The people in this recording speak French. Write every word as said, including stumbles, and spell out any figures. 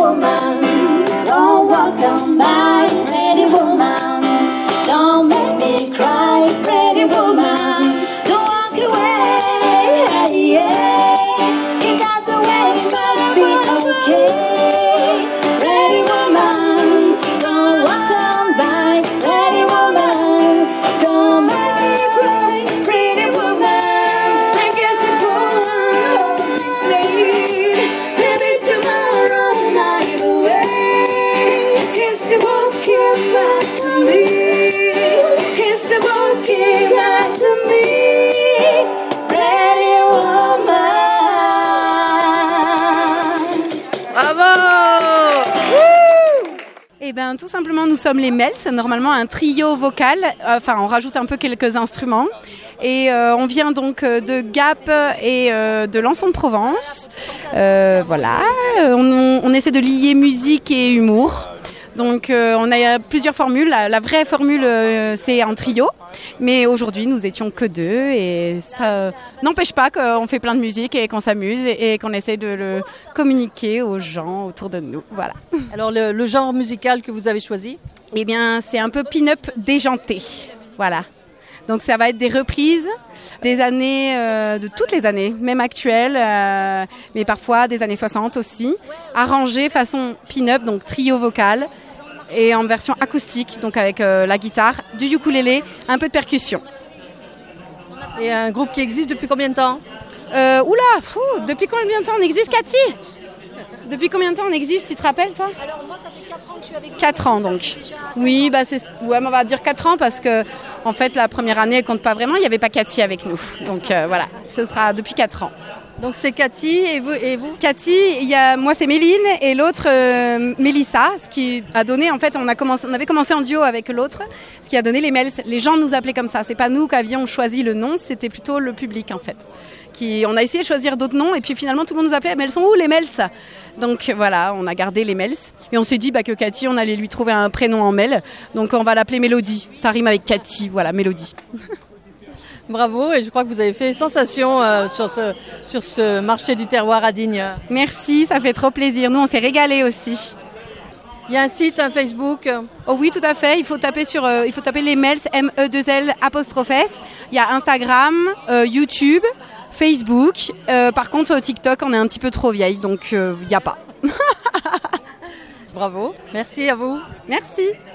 woman, don't walk on by, pretty woman. Don't make me cry, pretty woman. Don't walk away, yeah. You got the way, must be okay. Pretty woman, don't walk on by, pretty woman. Don't make me cry, pretty woman. I guess it won't sleep. Maybe tomorrow night away. Guess you won't come back to me. Eh bien, tout simplement, nous sommes les Mels, normalement un trio vocal, enfin on rajoute un peu quelques instruments. Et euh, on vient donc de Gap et euh, de l'Anson de Provence. Euh, voilà, on, on essaie de lier musique et humour. Donc euh, on a plusieurs formules, la, la vraie formule euh, c'est un trio. Mais aujourd'hui, nous étions que deux et ça n'empêche pas qu'on fait plein de musique et qu'on s'amuse et, et qu'on essaie de le communiquer aux gens autour de nous. Voilà. Alors, le, le genre musical que vous avez choisi ? Eh bien, c'est un peu pin-up déjanté. Voilà. Donc, ça va être des reprises des années, euh, de toutes les années, même actuelles, euh, mais parfois des années soixante aussi, arrangées façon pin-up, donc trio vocal. Et en version acoustique, donc avec euh, la guitare, du ukulélé, un peu de percussion. Et un groupe qui existe depuis combien de temps ? euh, Oula, fou, depuis combien de temps on existe, Cathy ? Depuis combien de temps on existe, tu te rappelles, toi ? Alors moi, ça fait quatre ans que je suis avec vous. quatre ans, donc. Oui, bah c'est, ouais, on va dire quatre ans parce que, en fait, la première année, elle compte pas vraiment. Il n'y avait pas Cathy avec nous. Donc euh, voilà, ce sera depuis quatre ans. Donc c'est Cathy et vous, et vous Cathy, il y a, moi c'est Méline et l'autre euh, Mélissa, ce qui a donné, en fait on, a commencé, on avait commencé en duo avec l'autre, ce qui a donné les Mels. Les gens nous appelaient comme ça, c'est pas nous qui avions choisi le nom, c'était plutôt le public en fait. Qui, on a essayé de choisir d'autres noms et puis finalement tout le monde nous appelait, mais elles sont où les Mels ? Donc voilà, on a gardé les Mels et on s'est dit bah, que Cathy, on allait lui trouver un prénom en Mel, donc on va l'appeler Mélodie, ça rime avec Cathy, voilà, Mélodie. Bravo, et je crois que vous avez fait sensation euh, sur, ce, sur ce marché du terroir à Digne. Merci, ça fait trop plaisir. Nous, on s'est régalés aussi. Il y a un site, un Facebook ? Oh oui, tout à fait. Il faut taper, sur, euh, il faut taper les Mels, M E deux L apostrophe S. Il y a Instagram, euh, YouTube, Facebook. Euh, par contre, TikTok, on est un petit peu trop vieille, donc il euh, n'y a pas. Bravo, merci à vous. Merci.